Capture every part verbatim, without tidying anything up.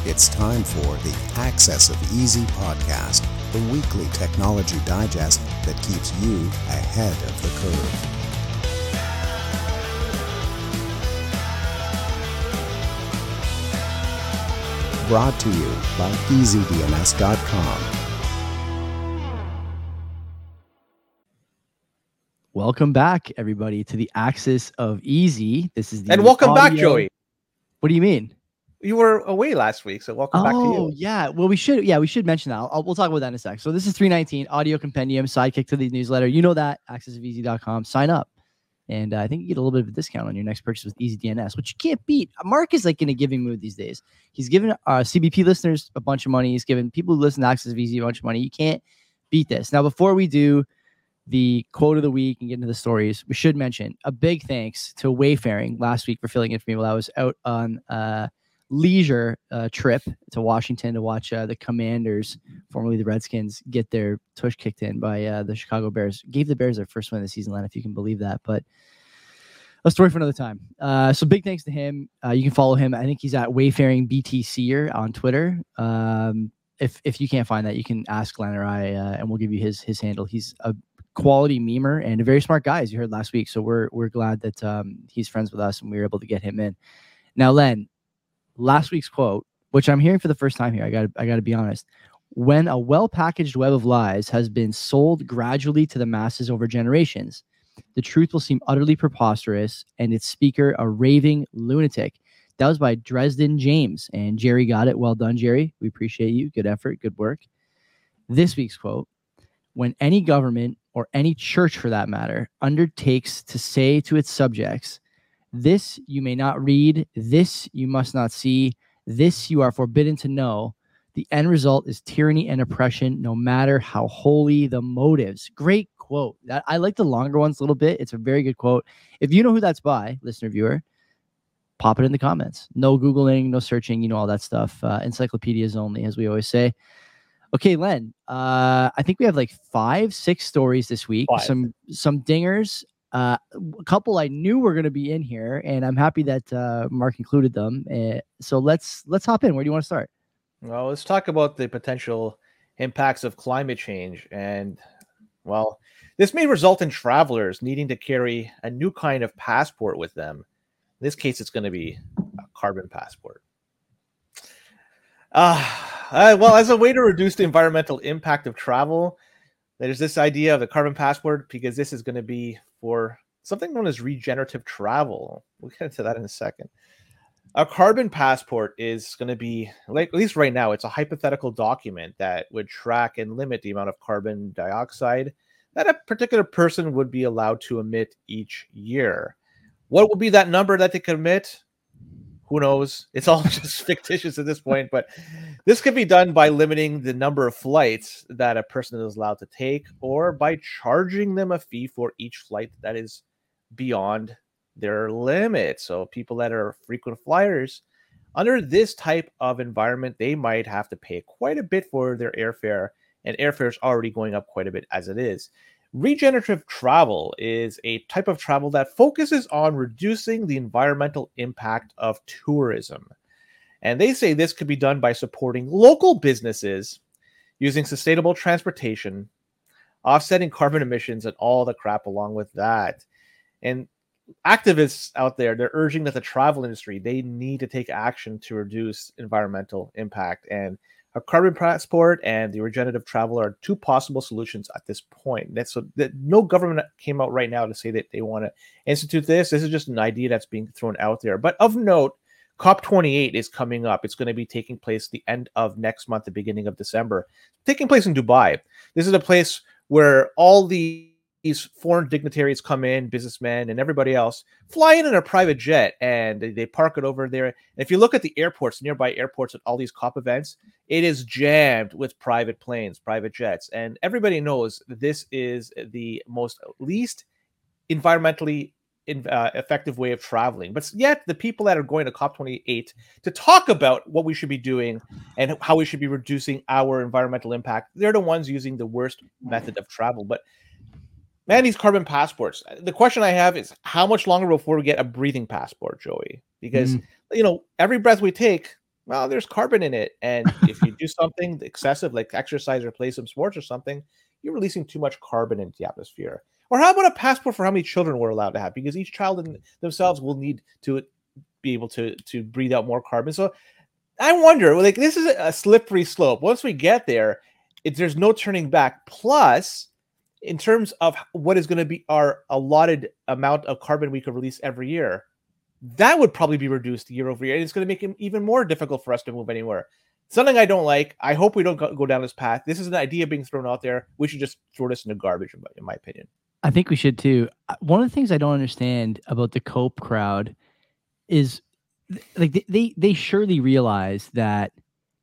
It's time for the Access of Easy podcast, the weekly technology digest that keeps you ahead of the curve. Brought to you by easy D N S dot com. Welcome back, everybody, to the Axis of Easy. This is the and welcome audio... back, Joey. What do you mean? You were away last week, so welcome oh, back to you. Oh, yeah. Well, we should. Yeah, we should mention that. I'll, we'll talk about that in a sec. So this is three nineteen Audio Compendium, sidekick to the newsletter. You know that. access of easy dot com. Sign up, and uh, I think you get a little bit of a discount on your next purchase with Easy D N S, which you can't beat. Mark is like in a giving mood these days. He's giving our C B P listeners a bunch of money. He's giving people who listen to Access of Easy a bunch of money. You can't beat this. Now, before we do the quote of the week and get into the stories, we should mention a big thanks to Wayfaring last week for filling in for me while I was out on uh, leisure uh, trip to Washington to watch uh, the Commanders, formerly the Redskins, get their tush kicked in by uh, the Chicago Bears. Gave the Bears their first win of the season, Len, if you can believe that. But a story for another time. Uh, so big thanks to him. Uh, you can follow him. I think he's at Wayfaring B T C on Twitter. Um, if if you can't find that, you can ask Len or I, uh, and we'll give you his his handle. He's a quality memer and a very smart guy, as you heard last week. So we're we're glad that um, he's friends with us and we were able to get him in. Now, Len, last week's quote, which I'm hearing for the first time here, I got I got to be honest. When a well-packaged web of lies has been sold gradually to the masses over generations, the truth will seem utterly preposterous and its speaker a raving lunatic. That was by Dresden James, and Jerry got it. Well done, Jerry. We appreciate you. Good effort. Good work. This week's quote: when any government, or any church for that matter, undertakes to say to its subjects, "This you may not read, this you must not see, this you are forbidden to know," the end result is tyranny and oppression, no matter how holy the motives. Great quote. That, I like the longer ones a little bit. It's a very good quote. If you know who that's by, listener, viewer, pop it in the comments. No Googling, no searching, you know, all that stuff. Uh, encyclopedias only, as we always say. Okay, Len, uh, I think we have like five, six stories this week. Five. Some some dingers. Uh, a couple I knew were going to be in here, and I'm happy that uh, Mark included them. Uh, so let's let's hop in. Where do you want to start? Well, let's talk about the potential impacts of climate change. And, well, this may result in travelers needing to carry a new kind of passport with them. In this case, it's going to be a carbon passport. Uh, uh, well, as a way to reduce the environmental impact of travel, there's this idea of the carbon passport, because this is going to be for something known as regenerative travel. We'll get into that in a second. A carbon passport is going to be, like, at least right now, it's a hypothetical document that would track and limit the amount of carbon dioxide that a particular person would be allowed to emit each year. What will be that number that they could emit? Who knows? It's all just fictitious at this point, but this could be done by limiting the number of flights that a person is allowed to take, or by charging them a fee for each flight that is beyond their limit. So people that are frequent flyers, under this type of environment, they might have to pay quite a bit for their airfare, and airfare is already going up quite a bit as it is. Regenerative travel is a type of travel that focuses on reducing the environmental impact of tourism. And they say this could be done by supporting local businesses, using sustainable transportation, offsetting carbon emissions, and all the crap along with that. And activists out there, they're urging that the travel industry, they need to take action to reduce environmental impact. And a carbon passport and the regenerative travel are two possible solutions at this point. That's so that no government came out right now to say that they want to institute this. This is just an idea that's being thrown out there. But of note, COP twenty-eight is coming up. It's going to be taking place the end of next month, the beginning of December, taking place in Dubai. This is a place where all the these foreign dignitaries come in, businessmen and everybody else, fly in in a private jet, and they, they park it over there. And if you look at the airports, nearby airports at all these COP events, it is jammed with private planes, private jets. And everybody knows this is the most least environmentally in, uh, effective way of traveling. But yet the people that are going to COP twenty-eight to talk about what we should be doing and how we should be reducing our environmental impact, they're the ones using the worst method of travel. But man, these carbon passports. The question I have is, how much longer before we get a breathing passport, Joey? Because, mm. you know, every breath we take, Well, there's carbon in it. And if you do something excessive, like exercise or play some sports or something, you're releasing too much carbon into the atmosphere. Or how about a passport for how many children we're allowed to have? Because each child in themselves will need to be able to, to breathe out more carbon. So I wonder, like, this is a slippery slope. Once we get there, it, there's no turning back. Plus, in terms of what is going to be our allotted amount of carbon we could release every year, that would probably be reduced year over year. And it's going to make it even more difficult for us to move anywhere. Something I don't like. I hope we don't go, go down this path. This is an idea being thrown out there. We should just throw this in the garbage, in my, in my opinion. I think we should too. One of the things I don't understand about the COPE crowd is, like, they, they, they surely realize that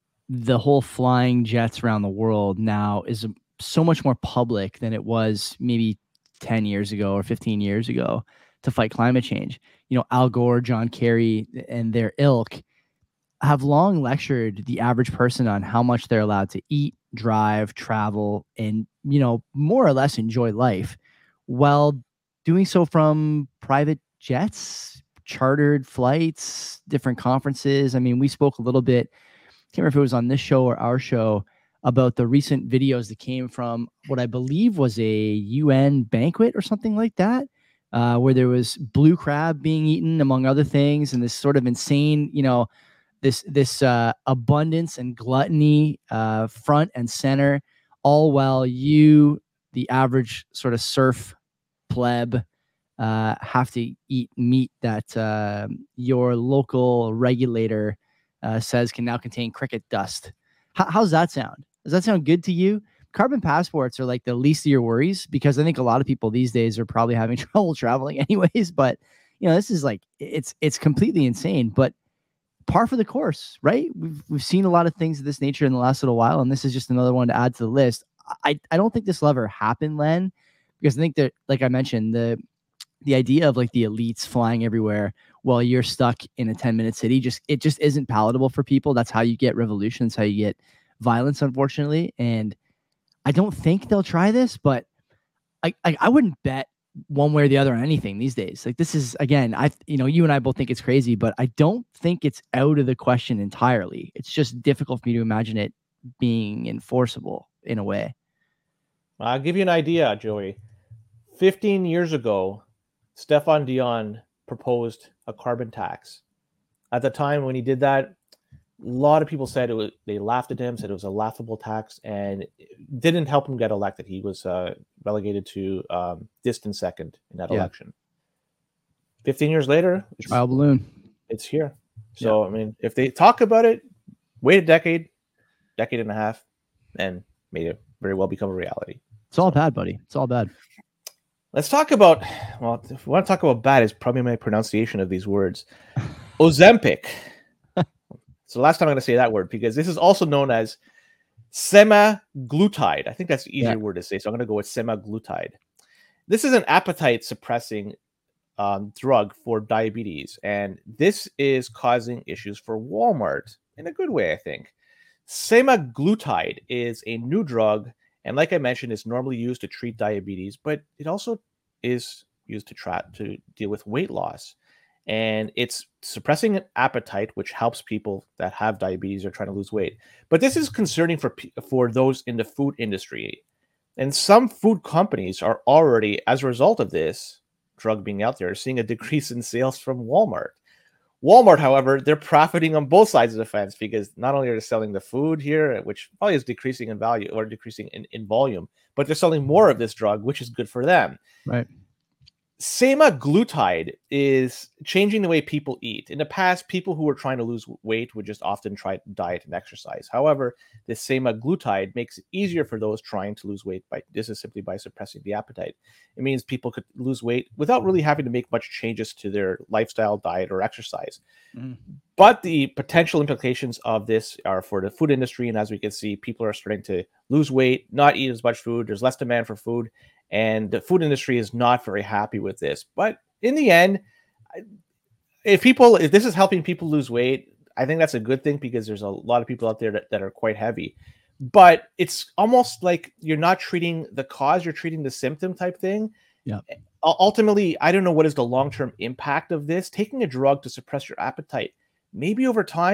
the whole flying jets around the world now is so much more public than it was maybe ten years ago or fifteen years ago to fight climate change. You know, Al Gore, John Kerry, and their ilk have long lectured the average person on how much they're allowed to eat, drive, travel, and, you know, more or less enjoy life, while doing so from private jets, chartered flights, different conferences. I mean, we spoke a little bit, can't remember if it was on this show or our show, about the recent videos that came from what I believe was a U N banquet or something like that, uh, where there was blue crab being eaten, among other things, and this sort of insane, you know, this this uh, abundance and gluttony uh, front and center, all while you, the average sort of surf pleb, uh, have to eat meat that uh, your local regulator uh, says can now contain cricket dust. H- how's that sound? Does that sound good to you? Carbon passports are like the least of your worries, because I think a lot of people these days are probably having trouble traveling anyways. But, you know, this is like, it's it's completely insane, but par for the course, right? We've we've seen a lot of things of this nature in the last little while, and this is just another one to add to the list. I, I don't think this will ever happen, Len, because I think that, like I mentioned, the the idea of like the elites flying everywhere while you're stuck in a ten minute city, just it just isn't palatable for people. That's how you get revolutions, how you get violence, unfortunately. And I don't think they'll try this, but I, I I wouldn't bet one way or the other on anything these days. Like, this is, again, I you know, you and I both think it's crazy, but I don't think it's out of the question entirely. It's just difficult for me to imagine it being enforceable in a way. I'll give you an idea, Joey. fifteen years ago, Stefan Dion proposed a carbon tax. At the time when he did that, a lot of people said it was, they laughed at him, said it was a laughable tax, and it didn't help him get elected. He was uh, relegated to um, distant second in that yeah. election. fifteen years later, it's, trial balloon. It's here. So, yeah. I mean, if they talk about it, wait a decade, decade and a half, and may it very well become a reality. It's all bad, buddy. It's all bad. Let's talk about, well, if we want to talk about bad, is probably my pronunciation of these words. Ozempic. So last time I'm going to say that word, because this is also known as semaglutide. I think that's the easier yeah. word to say. So I'm going to go with semaglutide. This is an appetite suppressing um, drug for diabetes. And this is causing issues for Walmart in a good way, I think. Semaglutide is a new drug. And like I mentioned, it's normally used to treat diabetes, but it also is used to try to deal with weight loss. And it's suppressing an appetite, which helps people that have diabetes or trying to lose weight. But this is concerning for for those in the food industry. And some food companies are already, as a result of this drug being out there, seeing a decrease in sales from Walmart. Walmart, however, they're profiting on both sides of the fence, because not only are they selling the food here, which probably is decreasing in value or decreasing in, in volume, but they're selling more of this drug, which is good for them. Right. Semaglutide is changing the way people eat. In the past, people who were trying to lose weight would just often try diet and exercise. However, this semaglutide makes it easier for those trying to lose weight. By this is simply by suppressing the appetite. It means people could lose weight without really having to make much changes to their lifestyle, diet, or exercise. Mm. But the potential implications of this are for the food industry. And as we can see, people are starting to lose weight, not eat as much food. There's less demand for food. And the food industry is not very happy with this. But in the end, if people, if this is helping people lose weight, I think that's a good thing, because there's a lot of people out there that, that are quite heavy. But it's almost like you're not treating the cause, you're treating the symptom type thing. Yeah. Ultimately, I don't know what is the long-term impact of this. Taking a drug to suppress your appetite, maybe over time,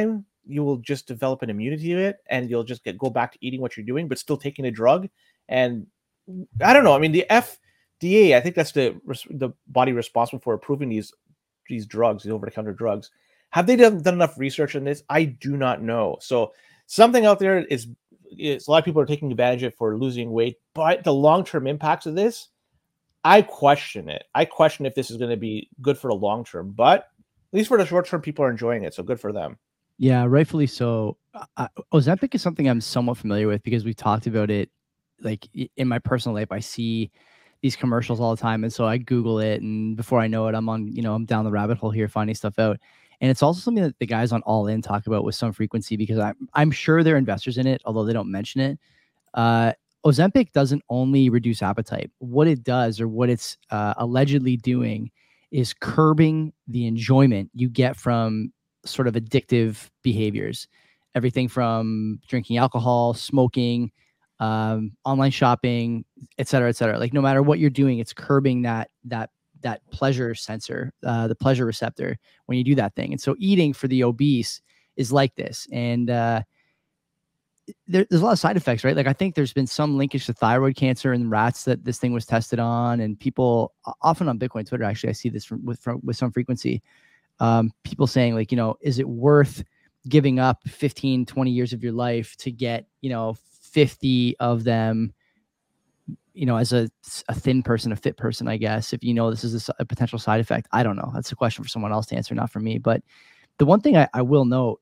you will just develop an immunity to it, and you'll just get go back to eating what you're doing, but still taking a drug. And I don't know. I mean, the F D A, I think that's the the body responsible for approving these these drugs, these over-the-counter drugs. Have they done, done enough research on this? I do not know. So something out there is, is a lot of people are taking advantage of it for losing weight, but the long-term impacts of this, I question it. I question if this is going to be good for the long term, but at least for the short term, people are enjoying it. So good for them. Yeah, rightfully so. Uh, Ozempic is something I'm somewhat familiar with because we've talked about it. Like in my personal life, I see these commercials all the time, and so I Google it, and before I know it, I'm on, you know, I'm down the rabbit hole here finding stuff out. And it's also something that the guys on All In talk about with some frequency because I'm I'm sure they're investors in it, although they don't mention it. Uh, Ozempic doesn't only reduce appetite. What it does, or what it's uh, allegedly doing, is curbing the enjoyment you get from sort of addictive behaviors. Everything from drinking alcohol, smoking, um, online shopping, et cetera, et cetera. Like no matter what you're doing, it's curbing that that that pleasure sensor, uh, the pleasure receptor when you do that thing. And so eating for the obese is like this. And uh, There, there's a lot of side effects, right? Like I think there's been some linkage to thyroid cancer in rats that this thing was tested on, and people often on Bitcoin Twitter, actually, I see this from, with from, with some frequency. Um, people saying like, you know, is it worth giving up fifteen, twenty years of your life to get, you know, fifty of them, you know, as a, a thin person, a fit person, I guess, if you know this is a, a potential side effect. I don't know. That's a question for someone else to answer, not for me. But the one thing I, I will note,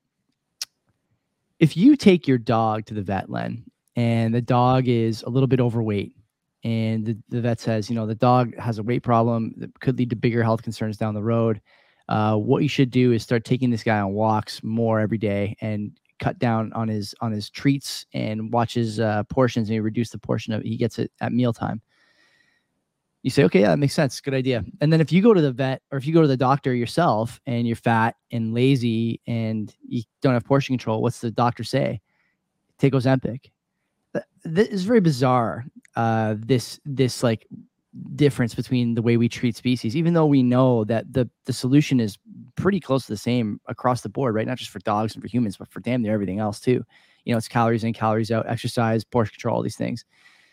if you take your dog to the vet, Len, and the dog is a little bit overweight, and the, the vet says, you know, the dog has a weight problem that could lead to bigger health concerns down the road, uh, what you should do is start taking this guy on walks more every day and cut down on his on his treats and watch his uh, portions, and you reduce the portion of he gets it at mealtime. You say, okay, yeah, that makes sense. Good idea. And then if you go to the vet, or if you go to the doctor yourself and you're fat and lazy and you don't have portion control, what's the doctor say? Take Ozempic. This is very bizarre. Uh, this, this like difference between the way we treat species, even though we know that the, the solution is pretty close to the same across the board, right? Not just for dogs and for humans, but for damn near everything else too. You know, it's calories in, calories out, exercise, portion control, all these things.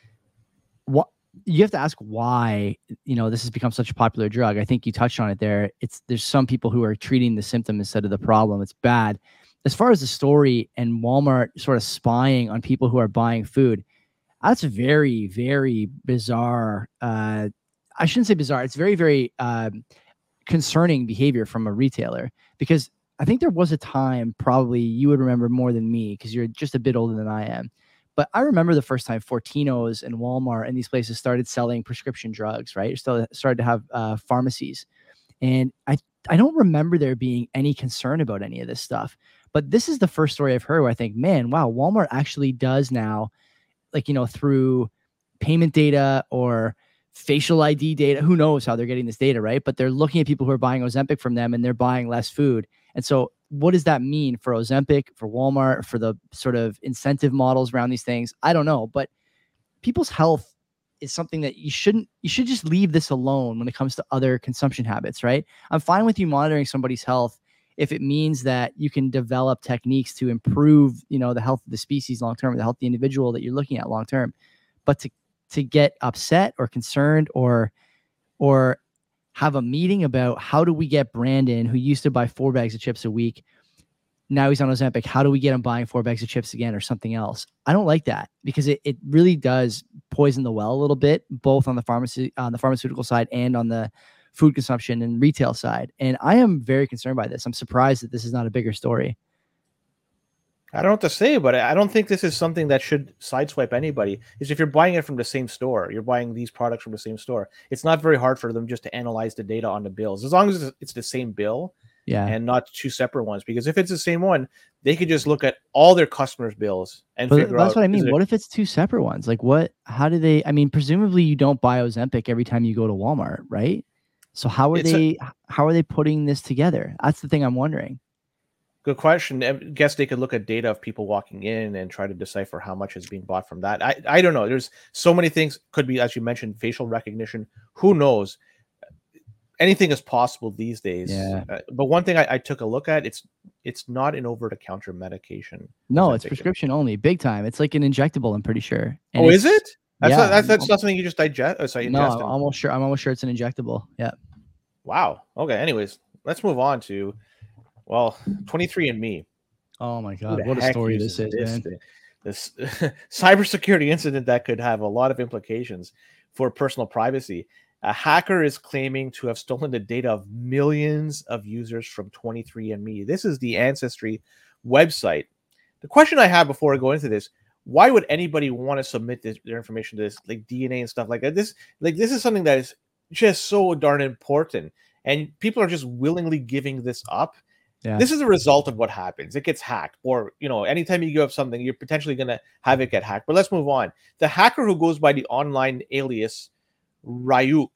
What, you have to ask why, you know, this has become such a popular drug. I think you touched on it there. It's there's some people who are treating the symptom instead of the problem. It's bad. As far as the story and Walmart sort of spying on people who are buying food, that's very, very bizarre. Uh, I shouldn't say bizarre. It's very, very uh, concerning behavior from a retailer, because I think there was a time, probably you would remember more than me because you're just a bit older than I am. But I remember the first time Fortino's and Walmart and these places started selling prescription drugs, right? Still started to have uh, pharmacies. And I, I don't remember there being any concern about any of this stuff. But this is the first story I've heard where I think, man, wow, Walmart actually does now, like, you know, through payment data or facial I D data, who knows how they're getting this data, right? But they're looking at people who are buying Ozempic from them and they're buying less food. And so what does that mean for Ozempic, for Walmart, for the sort of incentive models around these things? I don't know, but people's health is something that you shouldn't, you should just leave this alone when it comes to other consumption habits, right? I'm fine with you monitoring somebody's health if it means that you can develop techniques to improve, you know, the health of the species long-term, the health of the individual that you're looking at long-term. But to, to get upset or concerned or, or have a meeting about how do we get Brandon, who used to buy four bags of chips a week, now he's on Ozempic, how do we get him buying four bags of chips again or something else? I don't like that, because it, it really does poison the well a little bit, both on the pharmacy, on the pharmaceutical side and on the food consumption and retail side. And I am very concerned by this. I'm surprised that this is not a bigger story. I don't know what to say, but I don't think this is something that should sideswipe anybody. Is if you're buying it from the same store, you're buying these products from the same store, it's not very hard for them just to analyze the data on the bills, as long as it's the same bill, yeah, and not two separate ones. Because if it's the same one, they could just look at all their customers' bills and but figure that's out. That's what I mean. What if it's two separate ones? Like what? How do they? I mean, presumably you don't buy Ozempic every time you go to Walmart, right? So how are it's they? A, how are they putting this together? That's the thing I'm wondering. Good question. I guess they could look at data of people walking in and try to decipher how much is being bought from that. I, I don't know. There's so many things. Could be, as you mentioned, facial recognition. Who knows? anything is possible these days. Yeah. Uh, but one thing I, I took a look at, it's it's not an over-the-counter medication. No, it's Ozempic. prescription only, big time. It's like an injectable, I'm pretty sure. And Oh, is it's- it? That's yeah, not, that's, that's I'm- not something you just digest. Oh, sorry, no, ingest I'm and- almost sure. I'm almost sure it's an injectable. Yeah. Wow. Okay. Anyways, let's move on to, well, twenty-three and me. Oh my Who God, the what a heck story this uses is, man. thing? This cybersecurity incident that could have a lot of implications for personal privacy. A hacker is claiming to have stolen the data of millions of users from twenty-three and me. This is the Ancestry website. The question I have before I go into this: why would anybody want to submit this, their information to this, like D N A and stuff like that? This, like, this is something that is just so darn important, and people are just willingly giving this up. Yeah. This is a result of what happens. It gets hacked, or, you know, anytime you give up something, you're potentially going to have it get hacked. But let's move on. The hacker, who goes by the online alias Ryuk,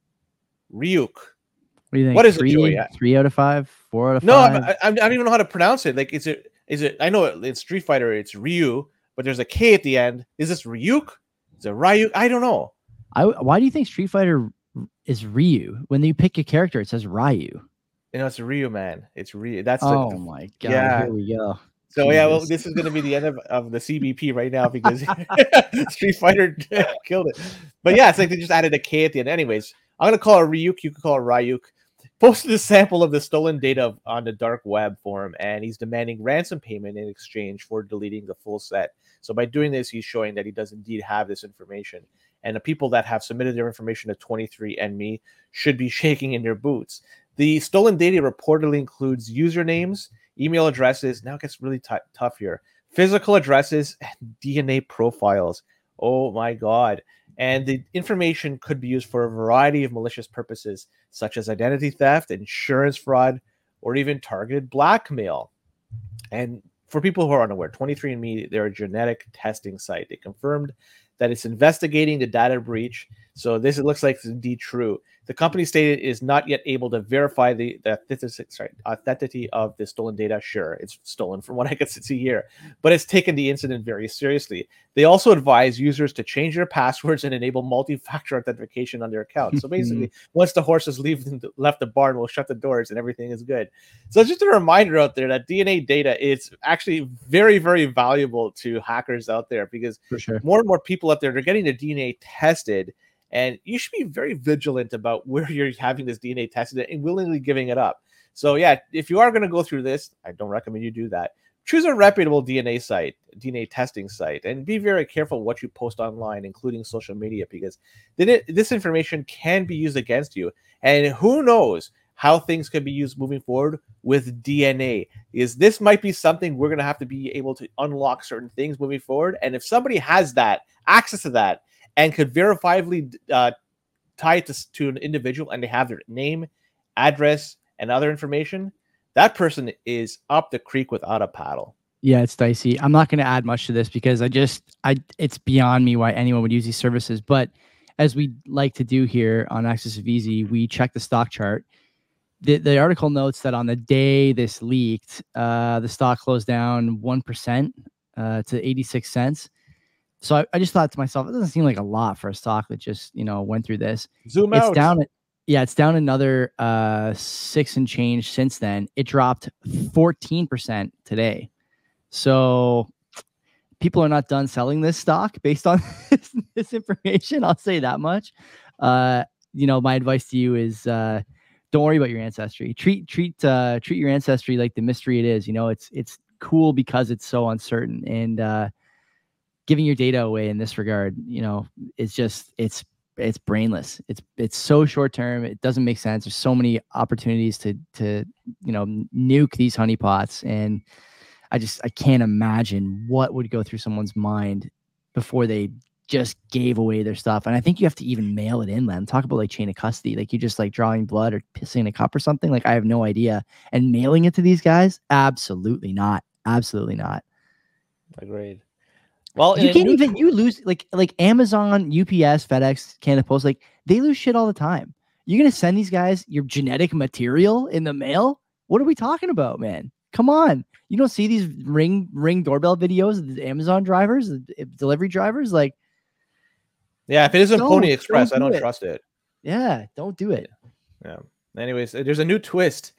Ryuk. What do you think? What is it, three, Joey? Three out of five? Four out of No, five? I, I, I don't even know how to pronounce it. Like, is it, is it, I know in Street Fighter it's Ryu, but there's a K at the end. Is this Ryuk? Is it Ryuk? I don't know. I, why do you think Street Fighter is Ryu? When you pick a character, it says Ryu. You know, it's Ryu, man. It's Ryu. That's Oh the, my God. yeah. Here we go. So yeah, well, Jesus. this is going to be the end of, of the C B P right now because Street Fighter killed it. But yeah, it's like they just added a K at the end. Anyways, I'm going to call it Ryuk. You can call it Ryuk. Posted a sample of the stolen data on the dark web forum, and he's demanding ransom payment in exchange for deleting the full set. So by doing this, he's showing that he does indeed have this information. And the people that have submitted their information to twenty-three and me should be shaking in their boots. The stolen data reportedly includes usernames, email addresses. Now it gets really t- tough here. Physical addresses and D N A profiles. Oh my God. And the information could be used for a variety of malicious purposes, such as identity theft, insurance fraud, or even targeted blackmail. And for people who are unaware, twenty-three and me, they're a genetic testing site. They confirmed that it's investigating the data breach. So this, it looks like it's indeed true. The company stated it is not yet able to verify the, the authenticity, sorry, authenticity of the stolen data. Sure, it's stolen from what I can see here, but it's taken the incident very seriously. They also advise users to change their passwords and enable multi-factor authentication on their account. So basically, once the horses leave left the barn, we'll shut the doors and everything is good. So just a reminder out there that D N A data is actually very, very valuable to hackers out there, because For sure. more and more people out there, they're getting their D N A tested. And you should be very vigilant about where you're having this D N A tested and willingly giving it up. So yeah, if you are going to go through this, I don't recommend you do that. Choose a reputable D N A site, D N A testing site, and be very careful what you post online, including social media, because this information can be used against you. And who knows how things can be used moving forward with D N A. Is this might be something we're going to have to be able to unlock certain things moving forward. And if somebody has that access to that, and could verifiably uh, tie it to, to an individual, and they have their name, address, and other information, that person is up the creek without a paddle. Yeah, it's dicey. I'm not going to add much to this because I just, I, it's beyond me why anyone would use these services. But as we like to do here on Axis of Easy, we check the stock chart. The, the article notes that on the day this leaked, uh, the stock closed down one percent uh, to eighty-six cents. So I, I just thought to myself, it doesn't seem like a lot for a stock that just, you know, went through this. Zoom it's out. down. Yeah, it's down another uh, six and change since then. It dropped fourteen percent today. So people are not done selling this stock based on this, this information. I'll say that much. Uh, you know, my advice to you is uh, don't worry about your ancestry. Treat treat uh, treat your ancestry like the mystery it is. You know, it's it's cool because it's so uncertain, and uh, giving your data away in this regard, you know, it's just, it's, it's brainless. It's, it's so short term. It doesn't make sense. There's so many opportunities to, to, you know, nuke these honeypots. And I just, I can't imagine what would go through someone's mind before they just gave away their stuff. And I think you have to even mail it in, man. Talk about like chain of custody. Like you just like drawing blood or pissing in a cup or something. Like I have no idea. And mailing it to these guys? Absolutely not. Absolutely not. Agreed. Well, you can't even, you lose like, like Amazon, U P S, FedEx, Canada Post, like they lose shit all the time. You're going to send these guys your genetic material in the mail? What are we talking about, man? Come on. You don't see these ring, ring doorbell videos of the Amazon drivers, the delivery drivers? Like, yeah, if it isn't Pony Express, don't I don't do it. trust it. Yeah, don't do it. Yeah. Anyways, there's a new twist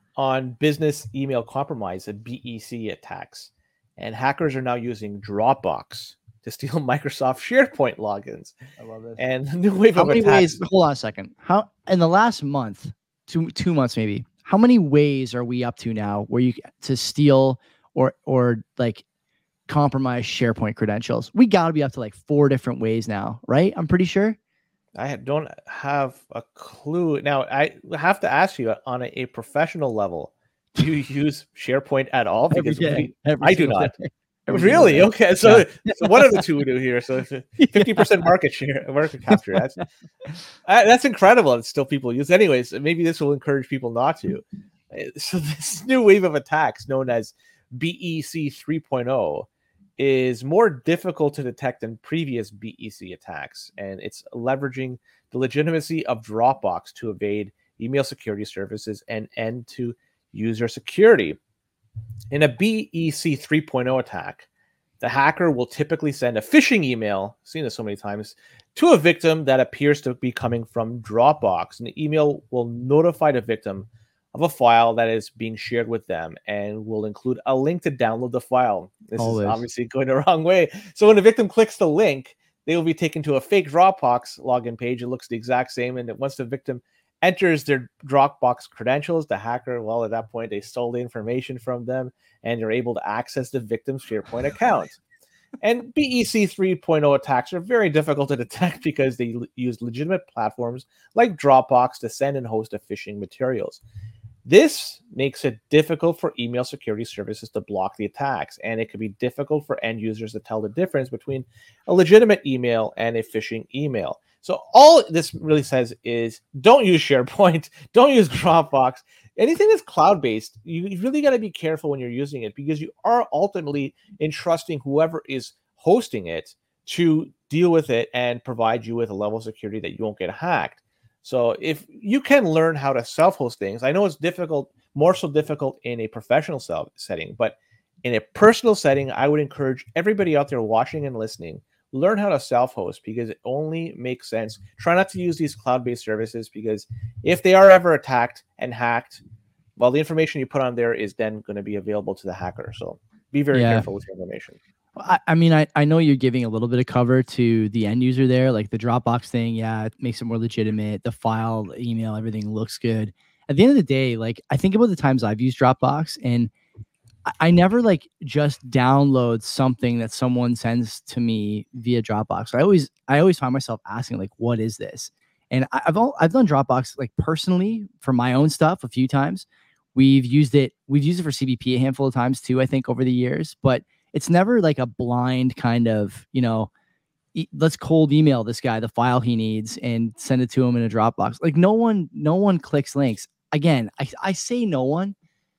on business email compromise, and B E C attacks, and hackers are now using Dropbox to steal Microsoft SharePoint logins. I love this. And the new wave How of many attacks. ways? Hold on a second. How in the last month, two two months maybe? How many ways are we up to now where you to steal or or like compromise SharePoint credentials? We got to be up to like four different ways now, right? I'm pretty sure. I don't have a clue. Now, I have to ask you on a, a professional level, do you use SharePoint at all? Because we, I do not. Really? Day. Okay. So, yeah. So what are the two we do here? So fifty percent market share, market capture. That's uh, that's incredible. It's still people use. Anyways, maybe this will encourage people not to. So this new wave of attacks known as B E C three point oh is more difficult to detect than previous B E C attacks, and it's leveraging the legitimacy of Dropbox to evade email security services and end to user security. In a B E C three point oh attack, the hacker will typically send a phishing email, I've seen this so many times, to a victim that appears to be coming from Dropbox, and the email will notify the victim of a file that is being shared with them and will include a link to download the file. This Always. is obviously going the wrong way. So when the victim clicks the link, they will be taken to a fake Dropbox login page. It looks the exact same. And once the victim enters their Dropbox credentials, the hacker, well, at that point, they stole the information from them and you're able to access the victim's SharePoint account. And B E C three point oh attacks are very difficult to detect because they l- use legitimate platforms like Dropbox to send and host the phishing materials. This makes it difficult for email security services to block the attacks, and it can be difficult for end users to tell the difference between a legitimate email and a phishing email. So all this really says is don't use SharePoint, don't use Dropbox. Anything that's cloud-based, you really got to be careful when you're using it because you are ultimately entrusting whoever is hosting it to deal with it and provide you with a level of security that you won't get hacked. So if you can learn how to self-host things, I know it's difficult, more so difficult in a professional self setting, but in a personal setting, I would encourage everybody out there watching and listening, learn how to self-host because it only makes sense. Try not to use these cloud-based services because if they are ever attacked and hacked, well, the information you put on there is then going to be available to the hacker. So be very yeah. careful with your information. I, I mean, I, I know you're giving a little bit of cover to the end user there, like the Dropbox thing. Yeah, it makes it more legitimate. The file, the email, everything looks good. At the end of the day, like I think about the times I've used Dropbox, and I, I never like just download something that someone sends to me via Dropbox. I always I always find myself asking like, what is this? And I, I've all, I've done Dropbox like personally for my own stuff a few times. We've used it. We've used it for C B P a handful of times too, I think, over the years, but it's never like a blind kind of, you know, e- let's cold email this guy the file he needs and send it to him in a Dropbox. Like no one, no one clicks links. Again, I, I say no one,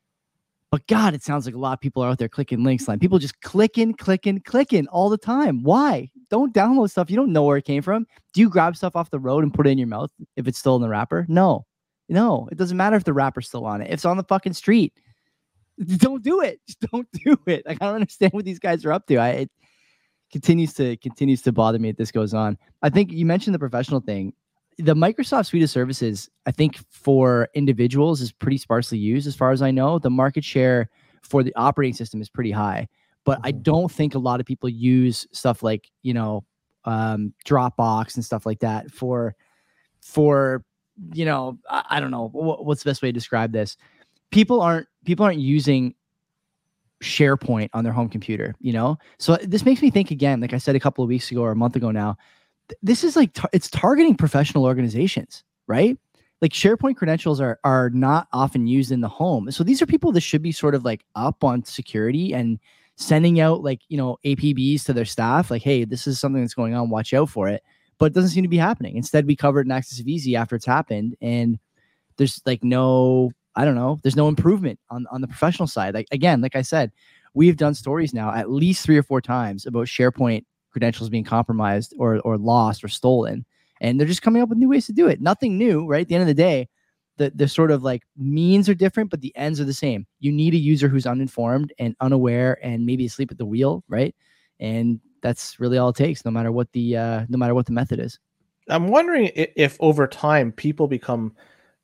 but God, it sounds like a lot of people are out there clicking links. Like people just clicking, clicking, clicking all the time. Why? Don't download stuff you don't know where it came from. Do you grab stuff off the road and put it in your mouth if it's still in the wrapper? No, no, it doesn't matter if the wrapper's still on it. If it's on the fucking street. Don't do it. Just don't do it. Like, I don't understand what these guys are up to. I it continues to continues to bother me as this goes on. I think you mentioned the professional thing. The Microsoft suite of services, I think for individuals is pretty sparsely used as far as I know. The market share for the operating system is pretty high, but mm-hmm. I don't think a lot of people use stuff like, you know, um, Dropbox and stuff like that for, for, you know, I, I don't know what, what's the best way to describe this. People aren't people aren't using SharePoint on their home computer, you know? So this makes me think again, like I said a couple of weeks ago or a month ago now, th- this is like, tar- it's targeting professional organizations, right? Like SharePoint credentials are are not often used in the home. So these are people that should be sort of like up on security and sending out like, you know, A P Bs to their staff. Like, hey, this is something that's going on. Watch out for it. But it doesn't seem to be happening. Instead, we covered in Access of Easy after it's happened. And there's like no... I don't know. There's no improvement on, on the professional side. Like again, like I said, we've done stories now at least three or four times about SharePoint credentials being compromised or or lost or stolen, and they're just coming up with new ways to do it. Nothing new, right? At the end of the day, the the sort of like means are different, but the ends are the same. You need a user who's uninformed and unaware and maybe asleep at the wheel, right? And that's really all it takes, no matter what the uh, no matter what the method is. I'm wondering if, if over time people become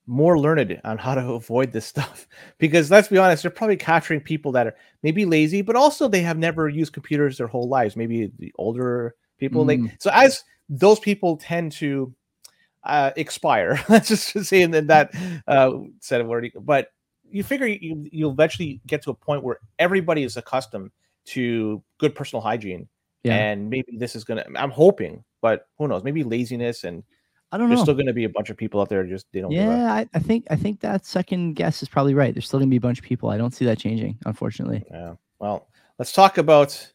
more learned on how to avoid this stuff. Because let's be honest, they're probably capturing people that are maybe lazy, but also they have never used computers their whole lives. Maybe the older people. Like Mm. so, as those people tend to uh, expire, let's just say in that uh, set of wording. But you figure you you'll eventually get to a point where everybody is accustomed to good personal hygiene, Yeah. and maybe this is gonna. I'm hoping, but who knows? Maybe laziness and. I don't There's know. still going to be a bunch of people out there just they don't give a Yeah, I, I think I think that second guess is probably right. There's still gonna be a bunch of people. I don't see that changing, unfortunately. Yeah. Well, let's talk about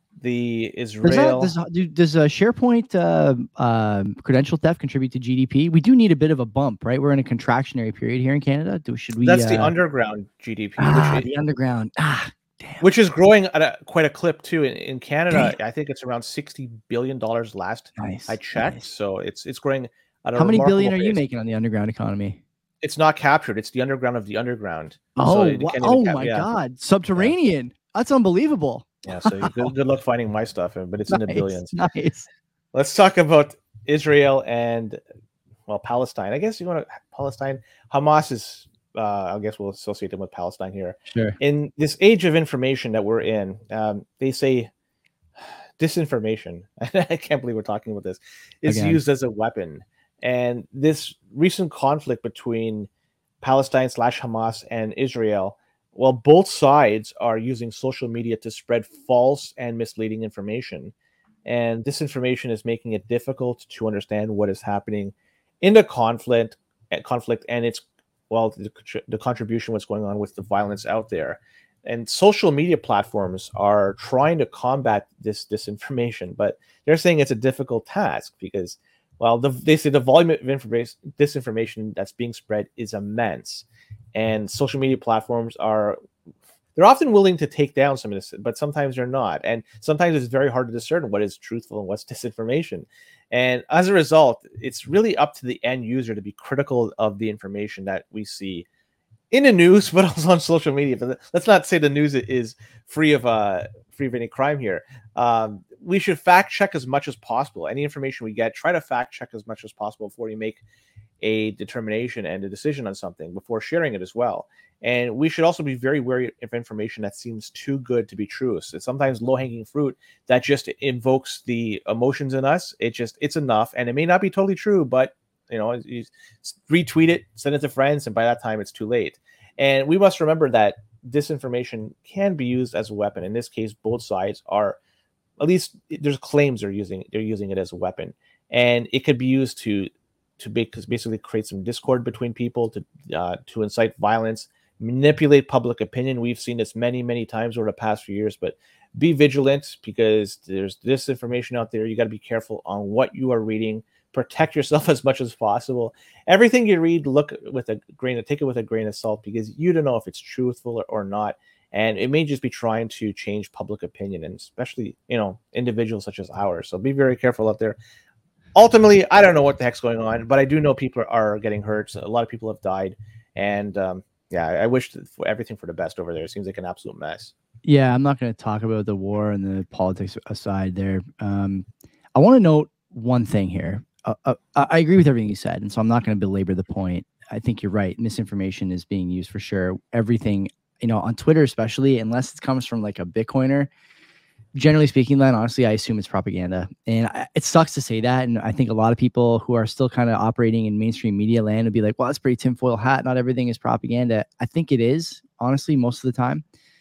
the Does that, Israel. does, do- does uh, SharePoint uh, uh, credential theft contribute to G D P? We do need a bit of a bump, right? We're in a contractionary period here in Canada. Do should we? That's uh, the underground G D P, ah, which the underground. Ah, damn. which is growing at a, quite a clip too. In, in Canada, I think it's around sixty billion dollars last Nice. I checked. nice. So it's it's growing at a How many remarkable billion are you pace. making on the underground economy? It's not captured. It's the underground of the underground. Oh, so you wa- can't even oh cap- my yeah. God, subterranean. That's unbelievable. Yeah. So you, good, good luck finding my stuff, but it's in the Nice, billions. Nice. Let's talk about Israel and well, Palestine. I guess you want to Palestine. Hamas is, uh, I guess we'll associate them with Palestine here. Sure. In this age of information that we're in, um, they say disinformation. I can't believe we're talking about this. Is Again. used as a weapon, and this recent conflict between Palestine slash Hamas and Israel. Well, both sides are using social media to spread false and misleading information. And this information is making it difficult to understand what is happening in the conflict, conflict and its, well, the, the contribution, what's going on with the violence out there. And social media platforms are trying to combat this disinformation, but they're saying it's a difficult task because, well, the, they say the volume of information, disinformation that's being spread is immense. And social media platforms are, they're often willing to take down some of this, but sometimes they're not. And sometimes it's very hard to discern what is truthful and what's disinformation. And as a result, it's really up to the end user to be critical of the information that we see in the news, but also on social media. But let's not say the news is free of uh, free of any crime here. Um, we should fact check as much as possible. Any information we get, try to fact check as much as possible before you make a determination and a decision on something before sharing it as well. And we should also be very wary of information that seems too good to be true. So sometimes low-hanging fruit that just invokes the emotions in us. It just it's enough, and it may not be totally true, but you know, you retweet it, send it to friends, and by that time it's too late. And we must remember that disinformation can be used as a weapon. In this case, both sides are, at least there's claims they're using they're using it as a weapon, and it could be used to to basically create some discord between people, to uh, to incite violence, manipulate public opinion. We've seen this many, many times over the past few years, but be vigilant because there's disinformation out there. You got to be careful on what you are reading. Protect yourself as much as possible. Everything you read, look with a grain of, take it with a grain of salt because you don't know if it's truthful or, or not. And it may just be trying to change public opinion, and especially, you know, individuals such as ours. So be very careful out there. Ultimately, I don't know what the heck's going on, but I do know people are getting hurt. So a lot of people have died. And um, yeah, I wish for everything for the best over there. It seems like an absolute mess. Yeah, I'm not going to talk about the war and the politics aside there. Um, I want to note one thing here. Uh, uh, I agree with everything you said, and so I'm not going to belabor the point. I think you're right. Misinformation is being used for sure. Everything, you know, on Twitter especially, unless it comes from like a Bitcoiner, generally speaking, then honestly, I assume it's propaganda. And I, it sucks to say that. And I think a lot of people who are still kind of operating in mainstream media land would be like, well, that's pretty tinfoil hat. Not everything is propaganda. I think it is, honestly, most of the time.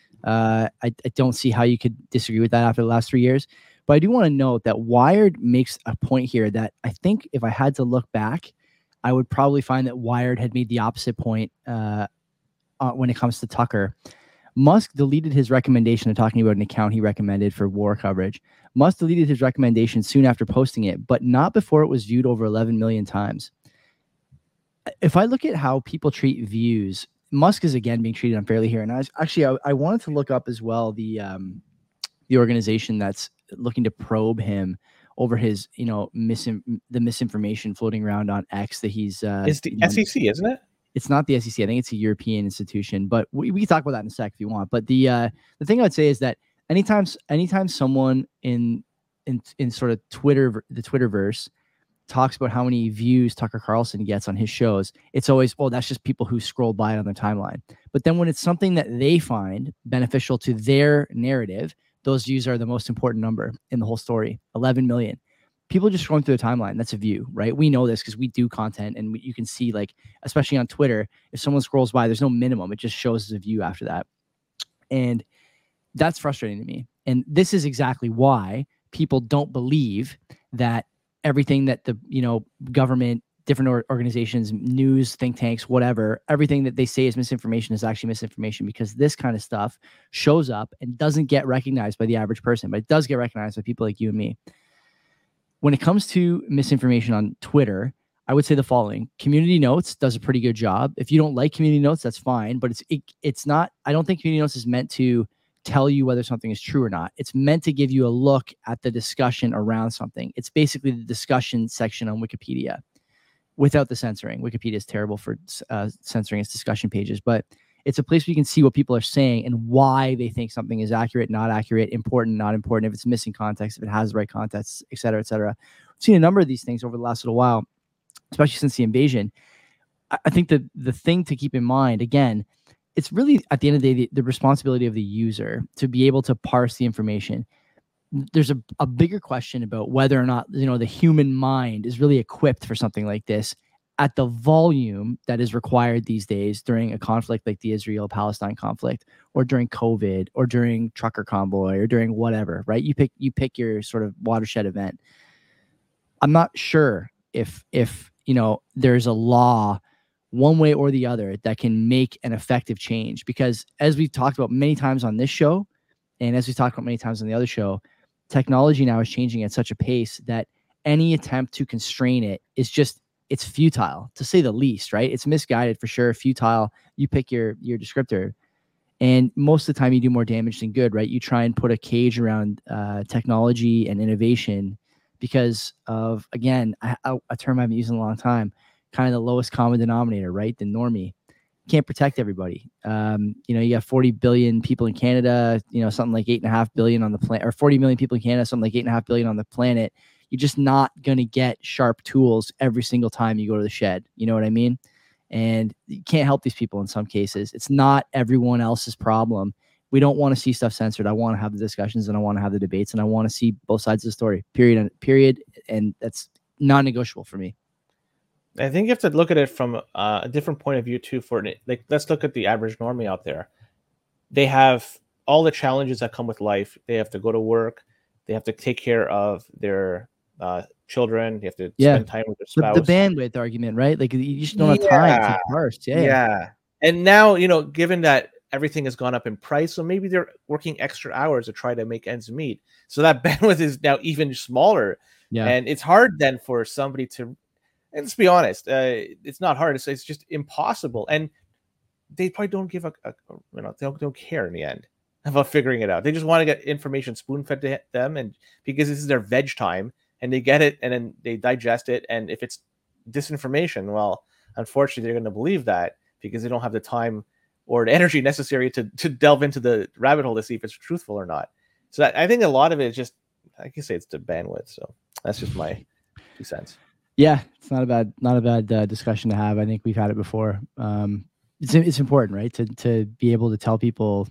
Uh, I, I don't see how you could disagree with that after the last three years. But I do want to note that Wired makes a point here that I think if I had to look back, I would probably find that Wired had made the opposite point uh, uh, when it comes to Tucker. Musk deleted his recommendation of talking about an account he recommended for war coverage. Musk deleted his recommendation soon after posting it, but not before it was viewed over eleven million times. If I look at how people treat views, Musk is again being treated unfairly here. And I was, actually, I, I wanted to look up as well the um, the organization that's looking to probe him over his, you know, misin- the misinformation floating around on X that he's. Uh, It's the you know, S E C, isn't it? It's not the S E C. I think it's a European institution, but we, we can talk about that in a sec if you want. But the uh, the thing I would say is that anytime anytime someone in in in sort of Twitter the Twitterverse talks about how many views Tucker Carlson gets on his shows, it's always, well, that's just people who scroll by it on their timeline. But then when it's something that they find beneficial to their narrative, those views are the most important number in the whole story. eleven million. People just scrolling through the timeline. That's a view, right? We know this because we do content, and we, you can see, like, especially on Twitter, if someone scrolls by, there's no minimum. It just shows as a view after that. And that's frustrating to me. And this is exactly why people don't believe that everything that the, you know, government, different or organizations, news, think tanks, whatever, everything that they say is misinformation is actually misinformation, because this kind of stuff shows up and doesn't get recognized by the average person, but it does get recognized by people like you and me. When it comes to misinformation on Twitter, I would say the following. Community Notes does a pretty good job. If you don't like Community Notes, that's fine, but it's it, it's not, I don't think Community Notes is meant to tell you whether something is true or not. It's meant to give you a look at the discussion around something. It's basically the discussion section on Wikipedia without the censoring. Wikipedia is terrible for uh, censoring its discussion pages, but it's a place where you can see what people are saying and why they think something is accurate, not accurate, important, not important, if it's missing context, if it has the right context, et cetera, et cetera. I've seen a number of these things over the last little while, especially since the invasion. I think the the thing to keep in mind, again, it's really, at the end of the day, the, the responsibility of the user to be able to parse the information. There's a, a bigger question about whether or not, you know, the human mind is really equipped for something like this at the volume that is required these days during a conflict like the Israel-Palestine conflict, or during COVID, or during trucker convoy, or during whatever, right? You pick you pick your sort of watershed event. I'm not sure if if you know there's a law one way or the other that can make an effective change, because as we've talked about many times on this show, and as we've talked about many times on the other show, technology now is changing at such a pace that any attempt to constrain it is just, it's futile, to say the least, right? It's misguided for sure, futile. You pick your your descriptor, and most of the time you do more damage than good, right? You try and put a cage around uh, technology and innovation because of, again, a, a term I've been using a long time, kind of the lowest common denominator, right? The normie. Can't protect everybody. Um, you know, you got forty billion people in Canada, you know, something like eight and a half billion on the planet, or forty million people in Canada, something like eight and a half billion on the planet. You're just not going to get sharp tools every single time you go to the shed. You know what I mean? And you can't help these people in some cases. It's not everyone else's problem. We don't want to see stuff censored. I want to have the discussions, and I want to have the debates, and I want to see both sides of the story, period, period. And that's non-negotiable for me. I think you have to look at it from uh, a different point of view too. For it, like, let's look at the average normie out there. They have all the challenges that come with life. They have to go to work. They have to take care of their uh, children. They have to yeah. spend time with their spouse. The, the bandwidth argument, right? Like, you just don't have yeah. time to parse. Yeah. Yeah. And now, you know, given that everything has gone up in price, so maybe they're working extra hours to try to make ends meet. So that bandwidth is now even smaller. Yeah. And it's hard then for somebody to, and let's be honest, uh, it's not hard. It's, it's just impossible. And they probably don't give a, a you know, they don't, don't care in the end about figuring it out. They just want to get information spoon-fed to them, and because this is their veg time, and they get it, and then they digest it. And if it's disinformation, well, unfortunately, they're going to believe that because they don't have the time or the energy necessary to to delve into the rabbit hole to see if it's truthful or not. So that, I think a lot of it is just, I can say it's the bandwidth. So that's just my two cents. Yeah, it's not a bad, not a bad uh, discussion to have. I think we've had it before. Um, it's it's important, right, to to be able to tell people.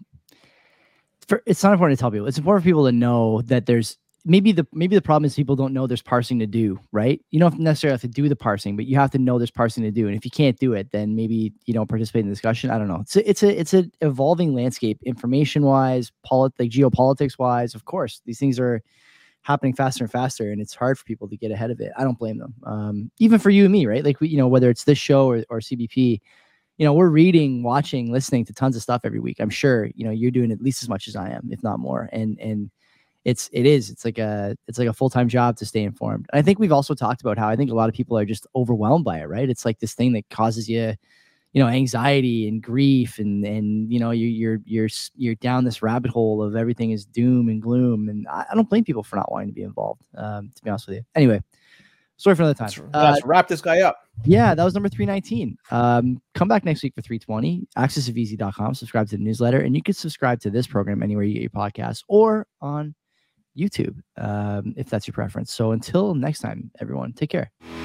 For, it's not important to tell people. It's important for people to know that there's maybe the maybe the problem is people don't know there's parsing to do, right? You don't necessarily have to do the parsing, but you have to know there's parsing to do. And if you can't do it, then maybe you don't participate in the discussion. I don't know. It's a, it's a it's an evolving landscape, information wise, polit like geopolitics wise. Of course, these things are happening faster and faster, and it's hard for people to get ahead of it. I don't blame them. Um, even for you and me, right? Like, we, you know, whether it's this show or, or C B P, you know, we're reading, watching, listening to tons of stuff every week. I'm sure, you know, you're doing at least as much as I am, if not more. And, and it's, it is, it's like a, it's like a full-time job to stay informed. And I think we've also talked about how I think a lot of people are just overwhelmed by it, right? It's like this thing that causes you, you know, anxiety and grief, and, and, you know, you, you're, you're, you're down this rabbit hole of everything is doom and gloom. And I, I don't blame people for not wanting to be involved, um, to be honest with you. Anyway, sorry for another time. Let's, uh, let's wrap this guy up. Yeah, that was number three nineteen. Um, come back next week for three twenty. access of easy dot com. Subscribe to the newsletter, and you can subscribe to this program anywhere you get your podcasts or on YouTube, um, if that's your preference. So until next time, everyone, take care.